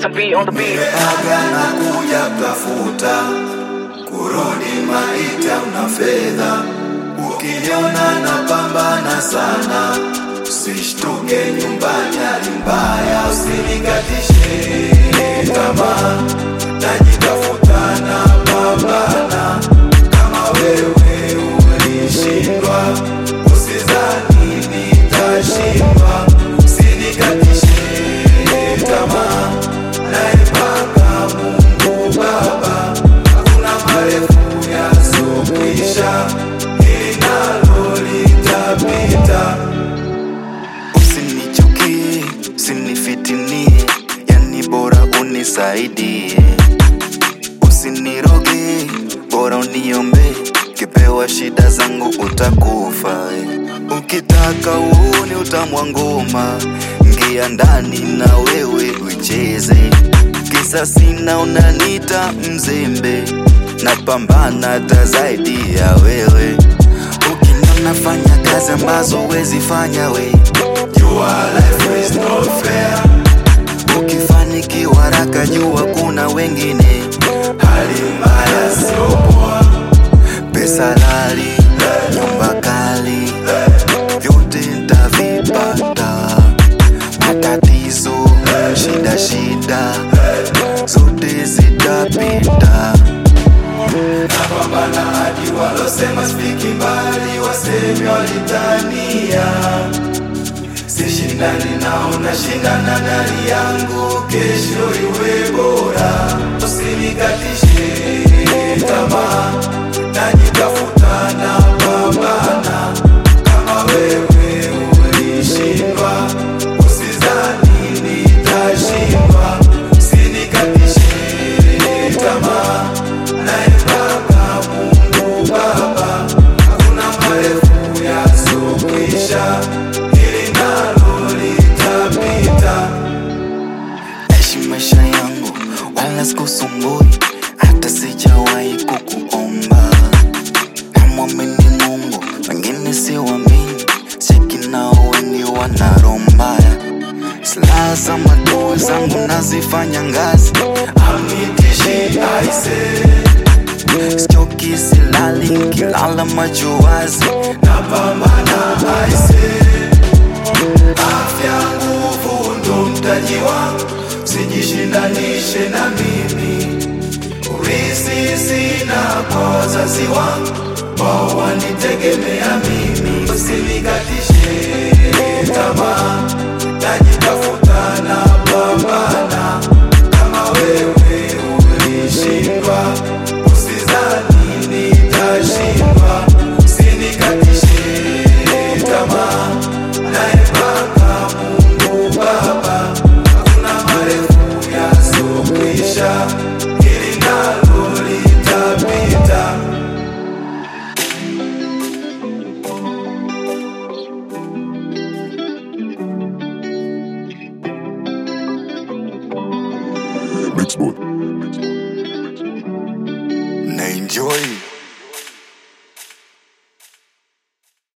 SMB on the beat. Aga na kuja tafuta kurudi maita una fedha. Ukiniona napambana sana, usishtuke nyumbani hali mbaya. Usinikatishe tamaa, najitafuta na pambana. Kama wewe ulishindwa, usizani nitashindwa. Usinikatishe tamaa, naipanga Mungu Baba. Hakuna marefu yasiyokwisha, hili nalo litapita. Usinichukie, usinifitinie, yani bora unisaidie. Usiniroge, bora uniombe, kipewa shida zangu utakufa. Ukitaka uone utamu wa ngoma, ingia ndani na wewe ucheze. Kisa sina unanita mzembe, napambana hata zaidi ya wewe. Ukiniona fanya kazi ambazo huwezi fanya we, Jua life is not fair. ukifanikiwa haraka jua kuna wengine. Hali mbaya sio poa. Pesa lali, nyumba kali, vyote nitavipata. Matatizo, shida, zote zitapita. Napambana hadi walosema sifiki mbali, wasemi walitania. Sishindani nao, nashindana na hali yangu, kesho iwe bora. Usinikatishe tamaa, najitafuta na pambana. Kama wewe ulishindwa, usizani nitashindwa. Usinikatishe tamaa, naipanga Mungu Baba. Hakuna marefu yasiyokwisha, hili nalo litapita. Naishi maisha yangu wala sikusumbui, hata sijawahi kukuomba. Namwamini Mungu, wengine siwaamini, cheki nao wengi wana roho mbaya. Silaha za maadui zangu nazifanya ngazi, Amnitishi aise, sichoki silali, nikilala macho wazi. napambana aise. Afya nguvu ndo mtaji wangu, sijishindanishe na mimi. Urithi sina kwa wazazi wangu, wao wanitegemea mimi. Usinikatishe tamaa, najitafuta na pambana.